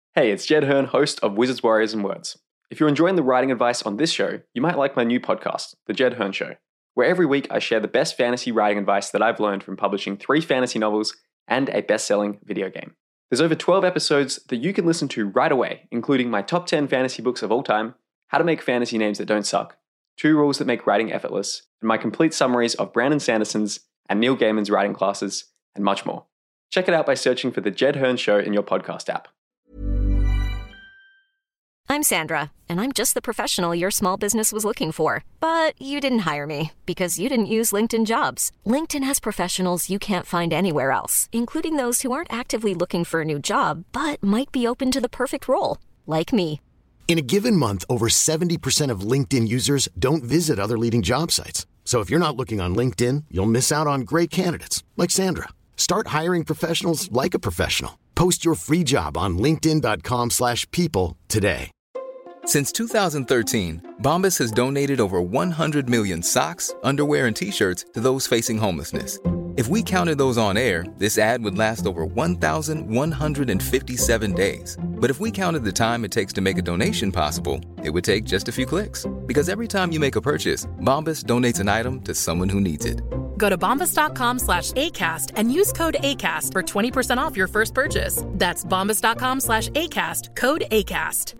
Hey, it's Jed Hearn, host of Wizards, Warriors, and Words. If you're enjoying the writing advice on this show, you might like my new podcast, The Jed Hearn Show, where every week I share the best fantasy writing advice that I've learned from publishing 3 fantasy novels and a best-selling video game. There's over 12 episodes that you can listen to right away, including my top 10 fantasy books of all time, how to make fantasy names that don't suck, 2 rules that make writing effortless, and my complete summaries of Brandon Sanderson's and Neil Gaiman's writing classes, and much more. Check it out by searching for The Jed Hearn Show in your podcast app. I'm Sandra, and I'm just the professional your small business was looking for. But you didn't hire me because you didn't use LinkedIn Jobs. LinkedIn has professionals you can't find anywhere else, including those who aren't actively looking for a new job, but might be open to the perfect role, like me. In a given month, over 70% of LinkedIn users don't visit other leading job sites. So if you're not looking on LinkedIn, you'll miss out on great candidates like Sandra. Start hiring professionals like a professional. Post your free job on linkedin.com/people today. Since 2013, Bombas has donated over 100 million socks, underwear, and T-shirts to those facing homelessness. If we counted those on air, this ad would last over 1,157 days. But if we counted the time it takes to make a donation possible, it would take just a few clicks. Because every time you make a purchase, Bombas donates an item to someone who needs it. Go to bombas.com/ACAST and use code ACAST for 20% off your first purchase. That's bombas.com/ACAST, code ACAST.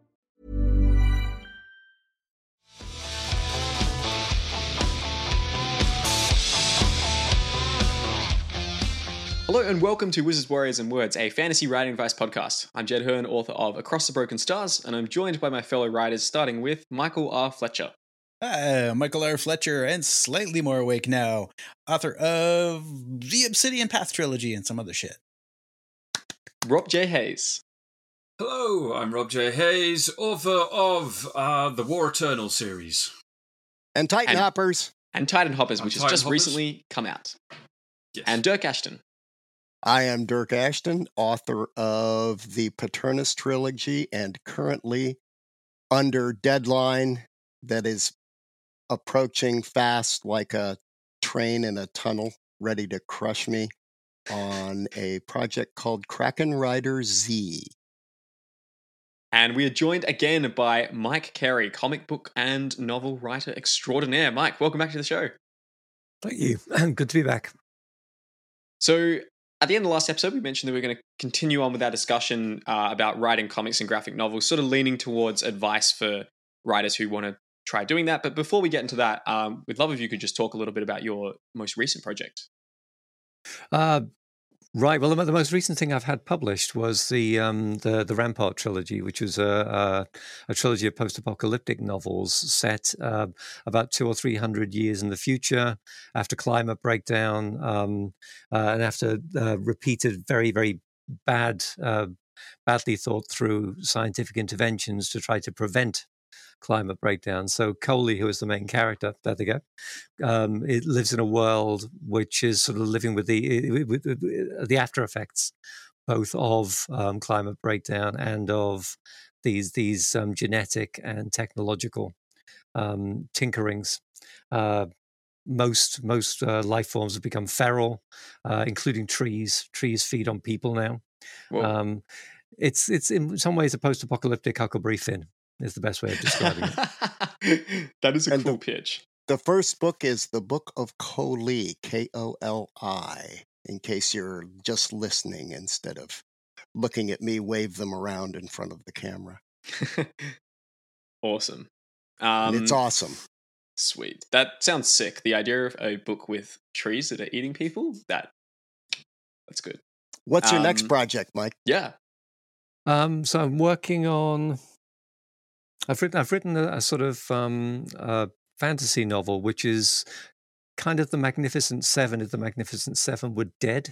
Hello and welcome to Wizards, Warriors, and Words, a fantasy writing advice podcast. I'm Jed Hearn, author of Across the Broken Stars, and I'm joined by my fellow writers, starting with Michael R. Fletcher. Hi, Michael R. Fletcher, and slightly more awake now, author of the Obsidian Path trilogy and some other shit. Rob J. Hayes. Hello, I'm Rob J. Hayes, author of the War Eternal series. And Titan Hoppers. And Titan Hoppers, which has just recently come out. Yes. And Dirk Ashton. I am Dirk Ashton, author of the Paternus trilogy and currently under deadline that is approaching fast like a train in a tunnel, ready to crush me on a project called Kraken Rider Z. And we are joined again by Mike Carey, comic book and novel writer extraordinaire. Mike, welcome back to the show. Thank you. Good to be back. So, at the end of the last episode, we mentioned that we're going to continue on with our discussion about writing comics and graphic novels, sort of leaning towards advice for writers who want to try doing that. But before we get into that, we'd love if you could just talk a little bit about your most recent project. Right. Well, the most recent thing I've had published was the Rampart trilogy, which was a trilogy of post-apocalyptic novels set about 200 or 300 years in the future, after climate breakdown, and after repeated very, very badly thought through scientific interventions to try to prevent climate breakdown. So Coley, who is the main character, there they go, it lives in a world which is sort of living with the after effects, both of climate breakdown and of these genetic and technological tinkerings. Most life forms have become feral, including trees. Trees feed on people now. It's in some ways a post-apocalyptic Huckleberry Finn. Is the best way of describing it. That is a cool pitch. The first book is the Book of Koli, Koli, in case you're just listening instead of looking at me wave them around in front of the camera. Awesome. It's awesome. Sweet. That sounds sick. The idea of a book with trees that are eating people, that's good. What's your next project, Mike? Yeah. So I'm working on... I've written a sort of fantasy novel, which is kind of the Magnificent Seven. If the Magnificent Seven were dead,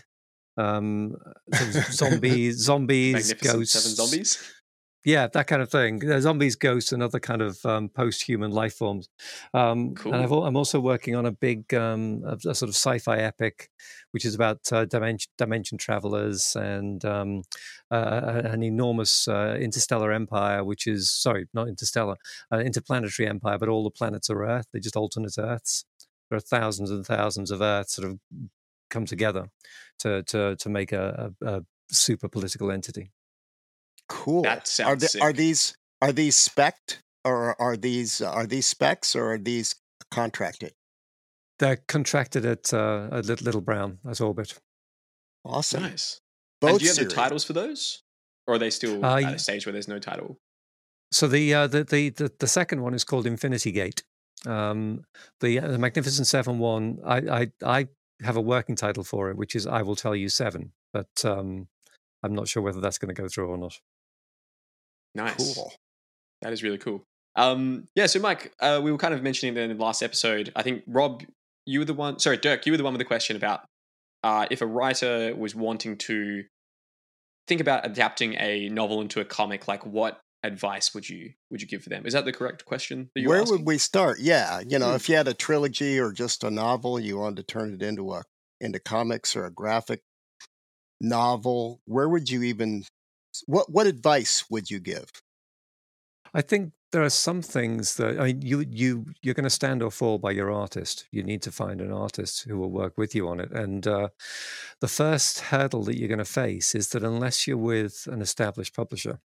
zombies, Magnificent ghosts, 7 zombies. Yeah, that kind of thing. Zombies, ghosts, and other kind of post-human life forms. Cool. And I'm also working on a big, a sort of sci-fi epic, which is about dimension travelers and an enormous interstellar empire, which is, sorry, not interstellar, interplanetary empire, but all the planets are Earth. They're just alternate Earths. There are thousands and thousands of Earths sort of come together to make a super political entity. Cool. That sounds sick. Are these spec'd, or are these specs, or are these contracted? They're contracted at Little Brown as Orbit. Awesome. Nice. Both And do you have series. the titles for those? Or are they still at a stage where there's no title? So the second one is called Infinity Gate. The Magnificent Seven one, I have a working title for it, which is I Will Tell You 7, but I'm not sure whether that's going to go through or not. Nice. Cool. That is really cool. So Mike, we were kind of mentioning in the last episode, I think Rob, Dirk, you were the one with the question about if a writer was wanting to think about adapting a novel into a comic, like what advice would you give for them? Is that the correct question that you were asking? Where would we start? Yeah, if you had a trilogy or just a novel, you wanted to turn it into comics or a graphic novel, where would you even? What advice would you give? I think there are some things that you're going to stand or fall by your artist. You need to find an artist who will work with you on it. And the first hurdle that you're going to face is that unless you're with an established publisher,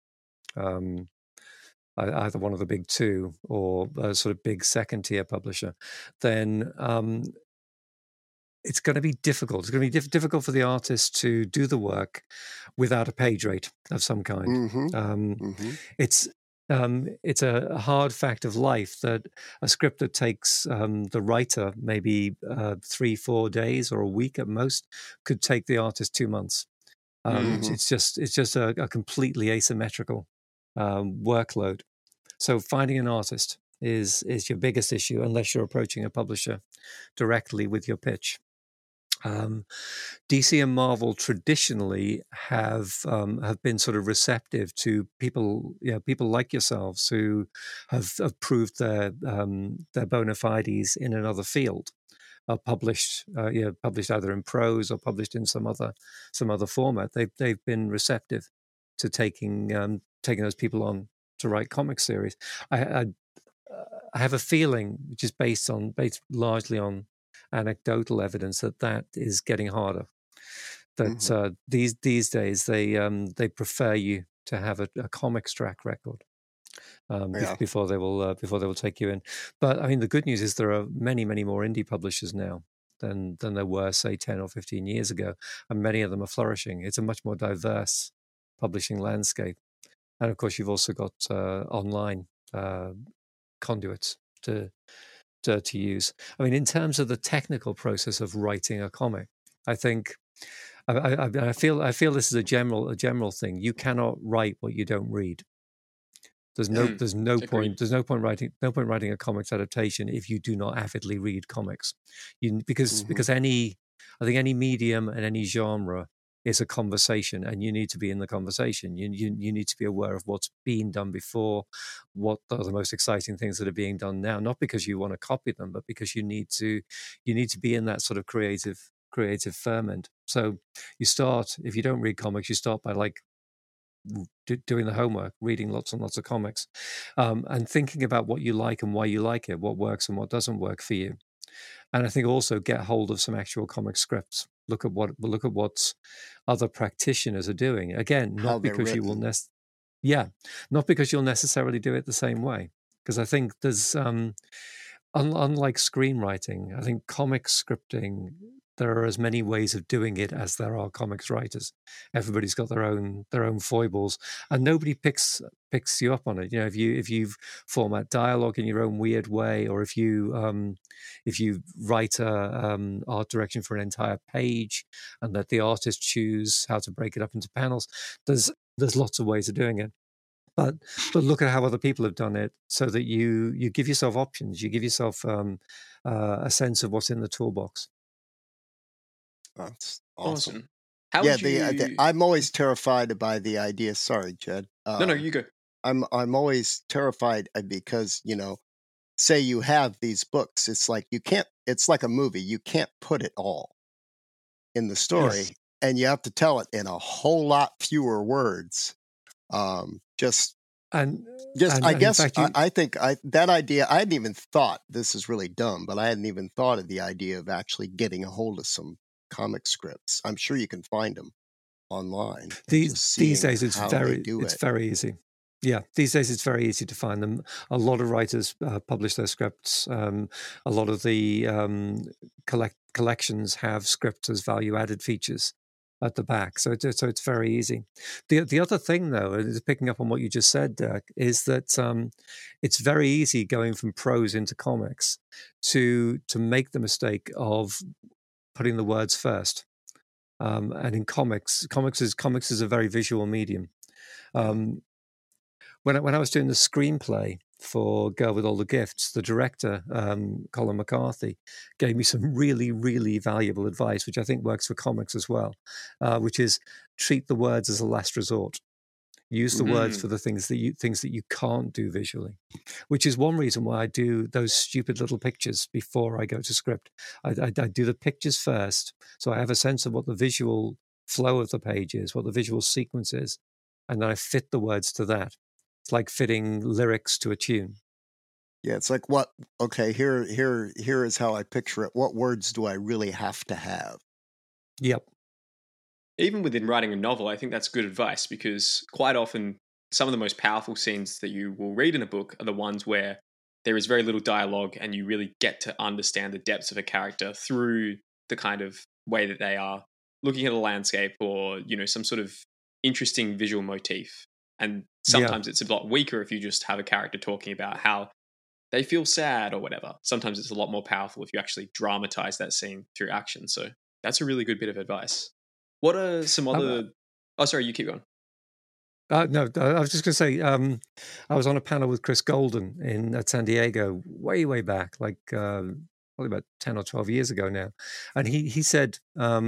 either one of the big two or a sort of big second tier publisher, then it's going to be difficult. It's going to be difficult for the artist to do the work without a page rate of some kind. Mm-hmm. It's a hard fact of life that a script that takes the writer maybe 3-4 days or a week at most could take the artist 2 months. It's just a completely asymmetrical workload. So finding an artist is your biggest issue unless you're approaching a publisher directly with your pitch. DC and Marvel traditionally have been sort of receptive to people like yourselves who have proved their bona fides in another field, published either in prose or published in some other format. They've been receptive to taking those people on to write comic series. I have a feeling, which is based largely on anecdotal evidence, that is getting harder. That these days they prefer you to have a comics track record before they will take you in. But I mean, the good news is there are many more indie publishers now than there were, say, 10 or 15 years ago, and many of them are flourishing. It's a much more diverse publishing landscape, and of course, you've also got online conduits to use. I mean, in terms of the technical process of writing a comic, I think I feel this is a general thing. You cannot write what you don't read. There's no point writing a comics adaptation if you do not avidly read comics. Because any medium and any genre is a conversation, and you need to be in the conversation. You need to be aware of what's been done before, what are the most exciting things that are being done now, not because you want to copy them, but because you need to be in that sort of creative ferment. So you start, if you don't read comics, you start by doing the homework, reading lots and lots of comics, and thinking about what you like and why you like it, what works and what doesn't work for you. And I think also get hold of some actual comic scripts. Look at what other practitioners are doing. Again, not because you will not because you'll necessarily do it the same way. Because I think there's unlike screenwriting, I think comic scripting, there are as many ways of doing it as there are comics writers. Everybody's got their own foibles, and nobody picks you up on it. You know, if you format dialogue in your own weird way, or if you write a art direction for an entire page and let the artist choose how to break it up into panels, there's lots of ways of doing it. But look at how other people have done it, so that you give yourself options. You give yourself a sense of what's in the toolbox. That's awesome. How would you... I'm always terrified by the idea. Sorry, Jed. No, you go. I'm always terrified because, say you have these books. It's like it's like a movie. You can't put it all in the story, yes. And you have to tell it in a whole lot fewer words. I guess I think that idea, I hadn't even thought, this is really dumb, but I hadn't even thought of the idea of actually getting a hold of some comic scripts. I'm sure you can find them. online. These days it's very easy. Yeah, these days it's very easy to find them. A lot of writers publish their scripts. A lot of the collections have scripts as value-added features at the back, so it's very easy. The other thing, though, is picking up on what you just said, Dirk, is that it's very easy going from prose into comics to make the mistake of putting the words first. And in comics is a very visual medium. When I was doing the screenplay for Girl with All the Gifts, the director, Colin McCarthy, gave me some really, really valuable advice, which I think works for comics as well, which is treat the words as a last resort. Use the words for the things that you can't do visually, which is one reason why I do those stupid little pictures before I go to script. I do the pictures first, so I have a sense of what the visual flow of the page is, what the visual sequence is, and then I fit the words to that. It's like fitting lyrics to a tune. Yeah, it's like here is how I picture it. What words do I really have to have? Yep. Even within writing a novel, I think that's good advice, because quite often some of the most powerful scenes that you will read in a book are the ones where there is very little dialogue and you really get to understand the depths of a character through the kind of way that they are looking at a landscape or, some sort of interesting visual motif. And sometimes it's a lot weaker if you just have a character talking about how they feel sad or whatever. Sometimes it's a lot more powerful if you actually dramatize that scene through action. So that's a really good bit of advice. What are some other... Oh, sorry, you keep going. No, I was just going to say, I was on a panel with Chris Golden at San Diego way, way back, like probably about 10 or 12 years ago now. And he said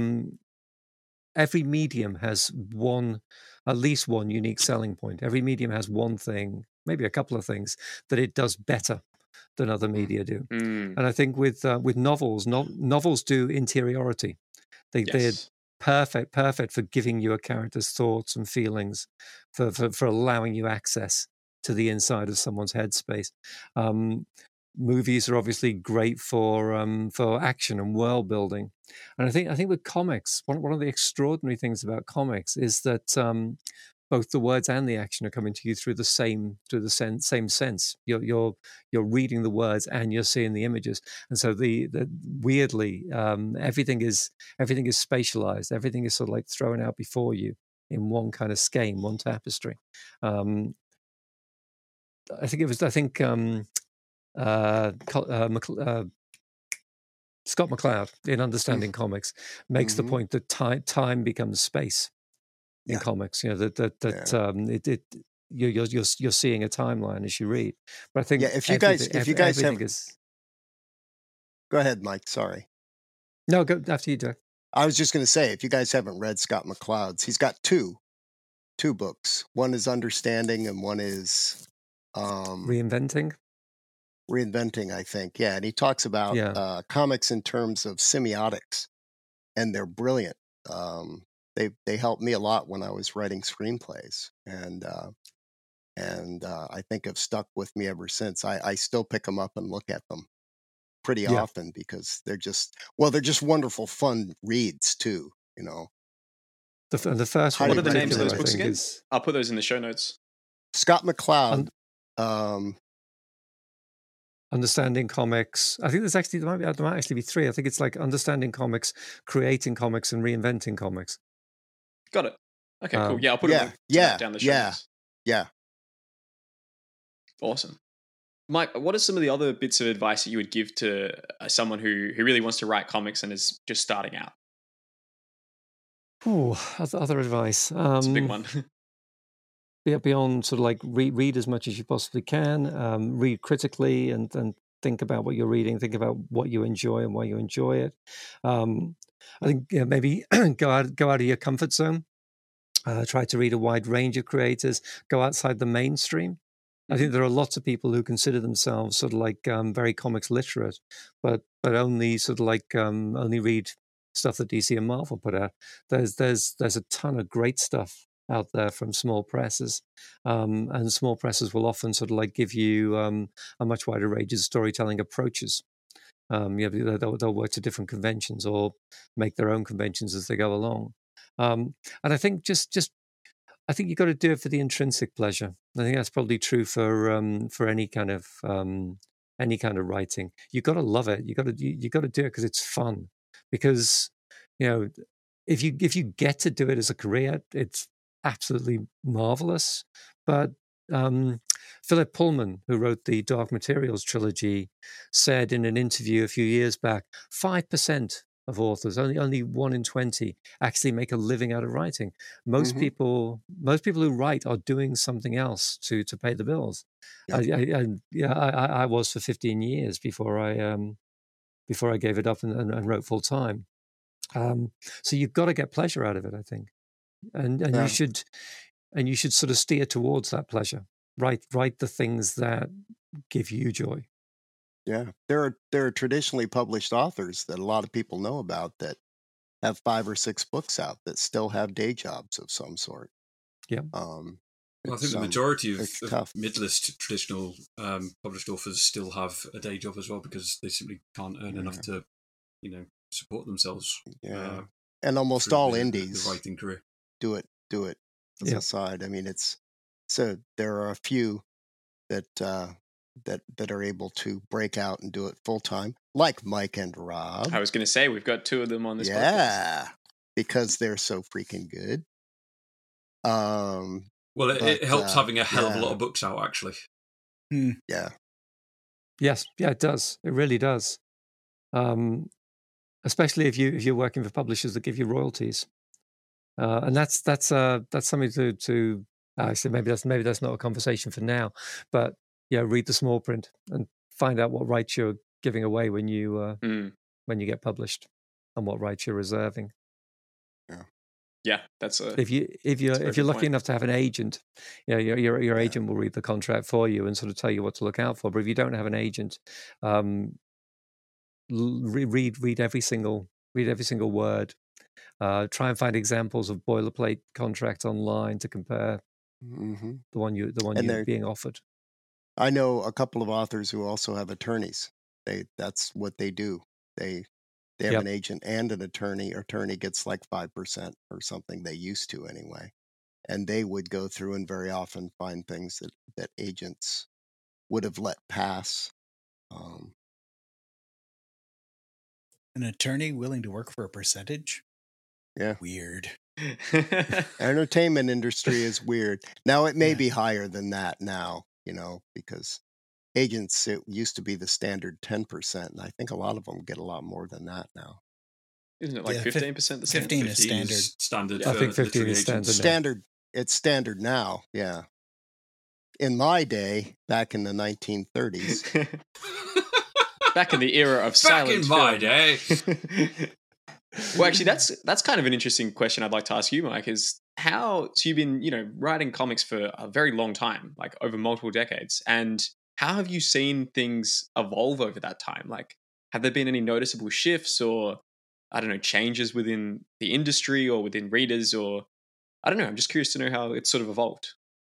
every medium has at least one unique selling point. Every medium has one thing, maybe a couple of things, that it does better than other media do. And I think with novels, novels do interiority. They're perfect for giving you a character's thoughts and feelings, for allowing you access to the inside of someone's headspace. Movies are obviously great for action and world building, and I think with comics, one of the extraordinary things about comics is that both the words and the action are coming to you through the same sense. You're reading the words and you're seeing the images, and so the weirdly everything is spatialized. Everything is sort of like thrown out before you in one kind of skein, one tapestry. I think Scott McCloud in Understanding Comics makes the point that time becomes space in comics. You're seeing a timeline as you read. But I think if you guys have, go ahead, Mike. Sorry. No, go after you, Dirk. I was just going to say, if you guys haven't read Scott McCloud's, he's got two books. One is Understanding, and one is Reinventing, I think. Yeah, and he talks about comics in terms of semiotics, and they're brilliant. They helped me a lot when I was writing screenplays, and I think have stuck with me ever since. I still pick them up and look at them pretty often because they're just wonderful, fun reads too. The first one. What are the names of those books again? I'll put those in the show notes. Scott McCloud. Understanding Comics. I think there might actually be three. I think it's like Understanding Comics, Creating Comics, and Reinventing Comics. Got it. Okay, cool. Yeah, I'll put it down the show notes. Yeah. Awesome. Mike, what are some of the other bits of advice that you would give to someone who really wants to write comics and is just starting out? Other advice. It's a big one. Beyond sort of like read as much as you possibly can, read critically and think about what you're reading, think about what you enjoy and why you enjoy it. I think maybe go out of your comfort zone. Try to read a wide range of creators. Go outside the mainstream. I think there are lots of people who consider themselves sort of like very comics literate, but only sort of like only read stuff that DC and Marvel put out. There's a ton of great stuff out there from small presses, and small presses will often sort of like give you a much wider range of storytelling approaches. They'll work to different conventions or make their own conventions as they go along. And I think I think you've got to do it for the intrinsic pleasure. I think that's probably true for any kind of writing. You've got to love it. You got to do it because it's fun. Because if you get to do it as a career, it's absolutely marvelous. But Philip Pullman, who wrote the Dark Materials trilogy, said in an interview a few years back, 5% of authors, only 1 in 20, actually make a living out of writing. Most people who write are doing something else to pay the bills. I was for 15 years before I gave it up and wrote full time. So you've got to get pleasure out of it, I think, and you should sort of steer towards that pleasure. Write the things that give you joy. Yeah, there are traditionally published authors that a lot of people know about that have 5 or 6 books out that still have day jobs of some sort. Yeah. Well, I think the majority of mid-list traditional published authors still have a day job as well, because they simply can't earn enough to, support themselves. Yeah, and almost all indies the writing career do it as a side. I mean, so there are a few that are able to break out and do it full time, like Mike and Rob. I was going to say we've got 2 of them on this podcast. Yeah, because they're so freaking good. Well, it helps having a hell of a lot of books out, actually. Yeah. Yes, yeah, it does. It really does. Especially if you're working for publishers that give you royalties, and that's something to. So maybe that's not a conversation for now, but read the small print and find out what rights you're giving away when you get published, and what rights you're reserving. Yeah, that's if you're lucky enough to have an agent, your agent will read the contract for you and sort of tell you what to look out for. But if you don't have an agent, read every single word. Try and find examples of boilerplate contracts online to compare the one you're being offered. I know a couple of authors who also have attorneys. That's what they do. They have an agent and an attorney. Attorney gets like 5% or something. They used to anyway, and they would go through and very often find things that agents would have let pass. An attorney willing to work for a percentage? Yeah. Weird. Entertainment industry is weird. Now it may be higher than that now, because agents, it used to be the standard 10%, and I think a lot of them get a lot more than that now. Isn't it like 15% the standard? 15 is standard. Standard. I think 15 is standard. It's standard now, yeah. In my day, back in the 1930s. Back in the era of silent film. Back in my day. Well, actually, that's kind of an interesting question I'd like to ask you, Mike, is so you've been, writing comics for a very long time, like over multiple decades, and how have you seen things evolve over that time? Like, have there been any noticeable shifts or, I don't know, changes within the industry or within readers, or, I don't know, I'm just curious to know how it's sort of evolved.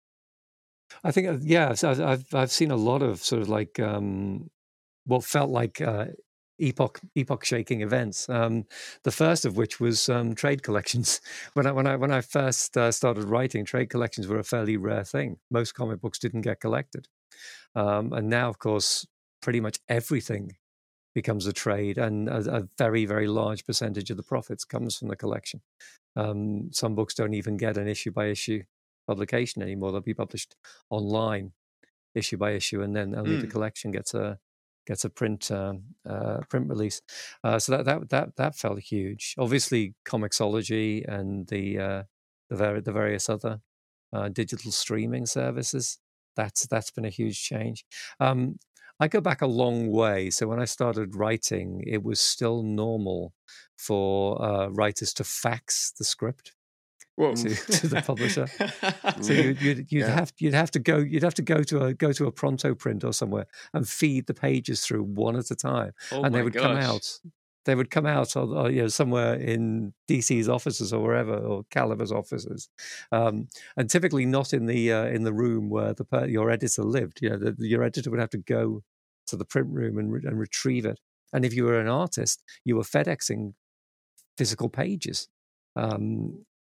I think, so I've seen a lot of sort of like what felt like epoch-shaking events. The first of which was trade collections. When I first started writing, trade collections were a fairly rare thing. Most comic books didn't get collected, and now, of course, pretty much everything becomes a trade, and a very, very large percentage of the profits comes from the collection. Some books don't even get an issue-by-issue publication anymore. They'll be published online, issue by issue, and then only the collection gets a print release. So that felt huge. Obviously, Comixology and the various other digital streaming services. That's been a huge change. I go back a long way. So when I started writing, it was still normal for writers to fax the script to the publisher. So you'd have to go to a pronto print or somewhere and feed the pages through one at a time, and they would come out. They would come out, somewhere in DC's offices or wherever, or Caliber's offices, and typically not in the room where your editor lived. Your editor would have to go to the print room and retrieve it. And if you were an artist, you were FedExing physical pages.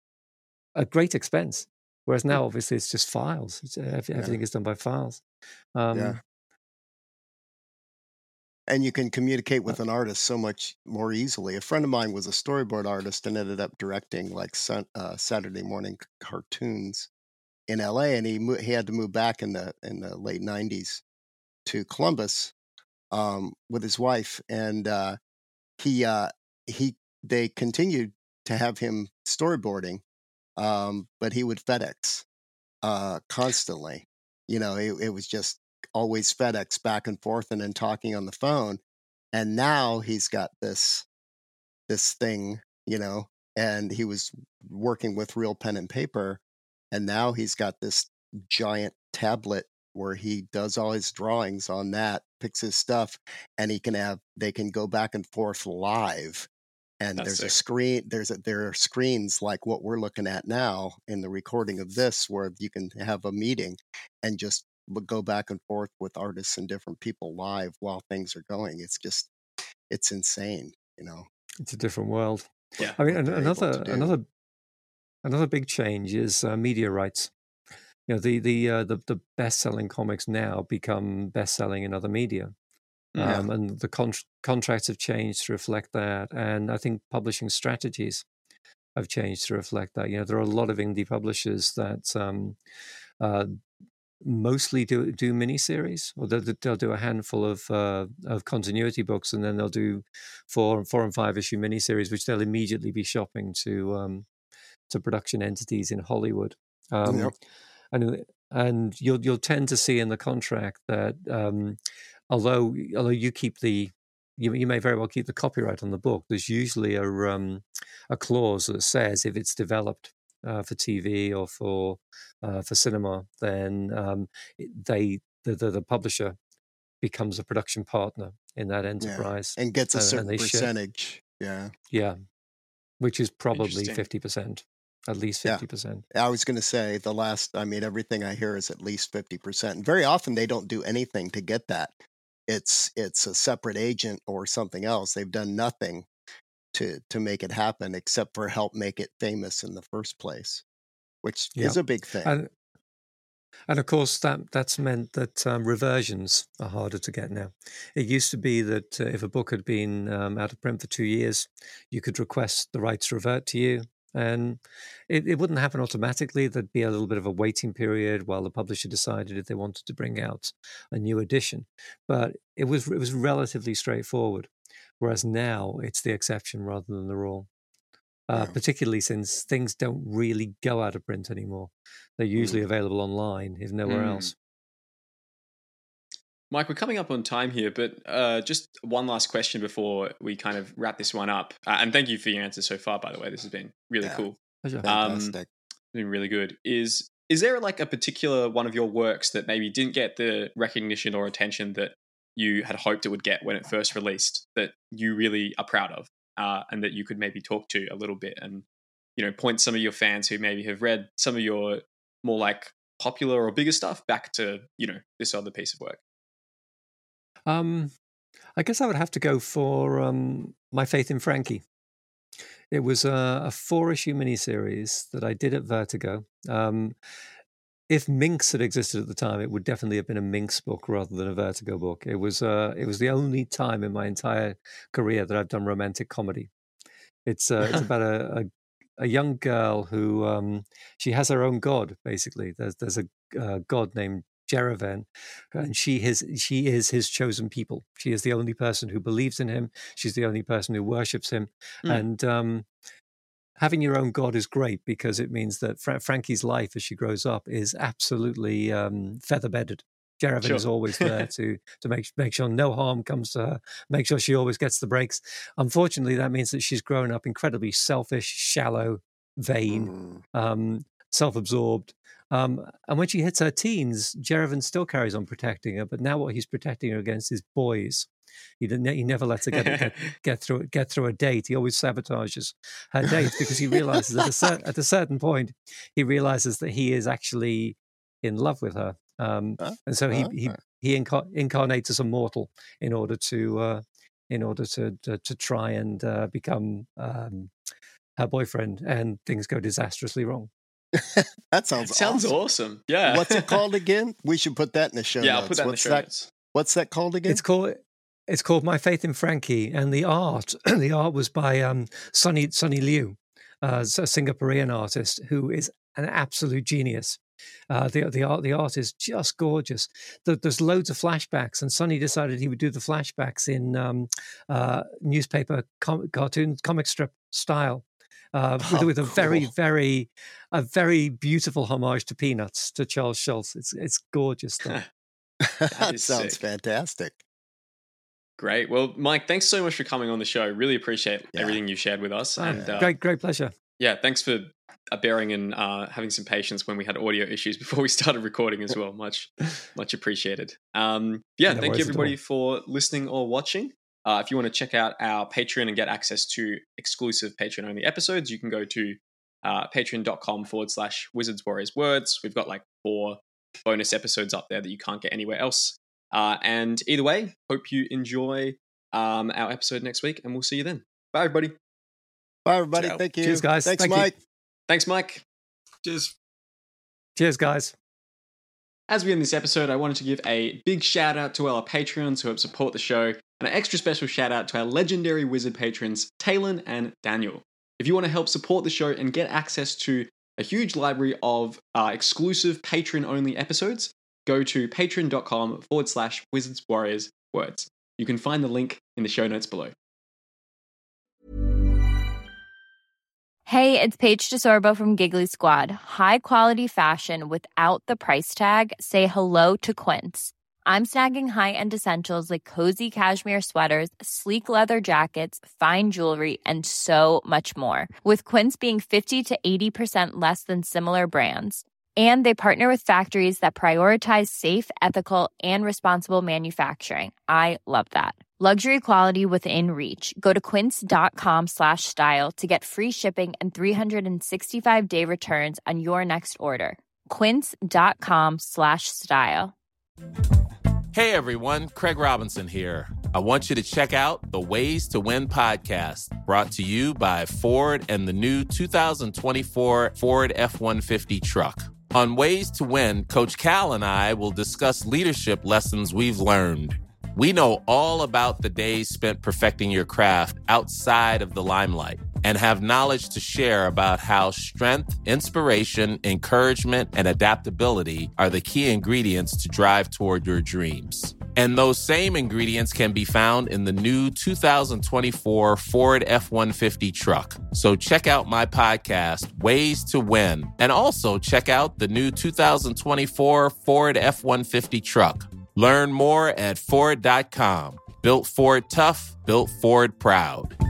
at great expense. Whereas now, obviously, it's just files. Everything is done by files. And you can communicate with an artist so much more easily. A friend of mine was a storyboard artist and ended up directing like Saturday morning cartoons in LA, and he had to move back in the late 90s to Columbus with his wife, and they continued to have him storyboarding, but he would FedEx constantly. It was just always FedEx back and forth, and then talking on the phone. And now he's got this thing, and he was working with real pen and paper, and now he's got this giant tablet where he does all his drawings on that, picks his stuff, and they can go back and forth live. And there's a screen, there are screens like what we're looking at now in the recording of this, where you can have a meeting and just go back and forth with artists and different people live while things are going. It's insane, It's a different world. Yeah. I mean, another big change is media rights. The best-selling comics now become best-selling in other media. And the contracts have changed to reflect that. And I think publishing strategies have changed to reflect that. There are a lot of indie publishers that mostly do miniseries, or they'll do a handful of continuity books, and then they'll do 4 and 5 issue miniseries, which they'll immediately be shopping to production entities in Hollywood. And you'll tend to see in the contract that although you keep you may very well keep the copyright on the book, there's usually a clause that says if it's developed for TV or for cinema, then the publisher becomes a production partner in that enterprise and gets a certain percentage. Which is probably 50%. At least 50%. I was going to say everything I hear is at least 50%. And very often they don't do anything to get that. It's a separate agent or something else. They've done nothing to make it happen except for help make it famous in the first place, which is a big thing. And of course, that's meant that reversions are harder to get now. It used to be that if a book had been out of print for 2 years, you could request the rights to revert to you. And it wouldn't happen automatically. There'd be a little bit of a waiting period while the publisher decided if they wanted to bring out a new edition. But it was relatively straightforward. Whereas now it's the exception rather than the rule. Particularly since things don't really go out of print anymore. They're usually available online, if nowhere else. Mike, we're coming up on time here, but just one last question before we kind of wrap this one up. And thank you for your answers so far, by the way. This has been really cool. Fantastic. Been really good. Is there like a particular one of your works that maybe didn't get the recognition or attention that you had hoped it would get when it first released that you really are proud of, and that you could maybe talk to a little bit and, point some of your fans who maybe have read some of your more like popular or bigger stuff back to, this other piece of work? I guess I would have to go for My Faith in Frankie. It was a 4-issue miniseries that I did at Vertigo. If Minx had existed at the time, it would definitely have been a Minx book rather than a Vertigo book. It was the only time in my entire career that I've done romantic comedy. It's about a young girl who she has her own god. Basically, there's a god named Jerevan, and she is his chosen people. She is the only person who believes in him. She's the only person who worships him. And having your own god is great because it means that Frankie's life as she grows up is absolutely feather-bedded. Jerevan is always there to make sure no harm comes to her, make sure she always gets the breaks. Unfortunately, that means that she's grown up incredibly selfish, shallow, vain, self-absorbed. And when she hits her teens, Jerevan still carries on protecting her, but now what he's protecting her against is boys. He never lets her get through a date. He always sabotages her dates because he realizes that at a certain point, he realizes that he is actually in love with her, and so he incarnates as a mortal in order to try and become her boyfriend, and things go disastrously wrong. That sounds awesome. Yeah. What's it called again? We should put that in the show notes. Yeah, I'll put that in the show notes. What's that called again? It's called My Faith in Frankie, and the art was by Sonny Liu, a Singaporean artist who is an absolute genius. The art is just gorgeous. There's loads of flashbacks, and Sonny decided he would do the flashbacks in newspaper cartoon comic strip style, with a very beautiful homage to Peanuts, to Charles Schulz. It's gorgeous stuff. That sounds fantastic. Great. Well, Mike, thanks so much for coming on the show. Really appreciate everything you shared with us. And great pleasure. Yeah, thanks for bearing and having some patience when we had audio issues before we started recording as well. Much appreciated. Thank you everybody for listening or watching. If you want to check out our Patreon and get access to exclusive Patreon-only episodes, you can go to patreon.com/Wizards Warriors Words. We've got like 4 bonus episodes up there that you can't get anywhere else. And either way, hope you enjoy our episode next week, and we'll see you then. Bye, everybody. Bye, everybody. Ciao. Thank you. Cheers, guys. Thanks, Mike. Thanks, Mike. Cheers, guys. As we end this episode, I wanted to give a big shout out to our Patreons who help support the show, and an extra special shout out to our legendary Wizard patrons, Talon and Daniel. If you want to help support the show and get access to a huge library of exclusive Patreon-only episodes, go to patreon.com/Wizards Warriors Words. You can find the link in the show notes below. Hey, it's Paige DeSorbo from Giggly Squad. High quality fashion without the price tag. Say hello to Quince. I'm snagging high-end essentials like cozy cashmere sweaters, sleek leather jackets, fine jewelry, and so much more. With Quince being 50 to 80% less than similar brands. And they partner with factories that prioritize safe, ethical, and responsible manufacturing. I love that. Luxury quality within reach. Go to quince.com/style to get free shipping and 365-day returns on your next order. Quince.com/style. Hey everyone, Craig Robinson here. I want you to check out the Ways to Win podcast, brought to you by Ford and the new 2024 Ford F-150 truck. On Ways to Win, Coach Cal and I will discuss leadership lessons we've learned. We know all about the days spent perfecting your craft outside of the limelight and have knowledge to share about how strength, inspiration, encouragement, and adaptability are the key ingredients to drive toward your dreams. And those same ingredients can be found in the new 2024 Ford F-150 truck. So check out my podcast, Ways to Win, and also check out the new 2024 Ford F-150 truck. Learn more at Ford.com. Built Ford tough, built Ford proud.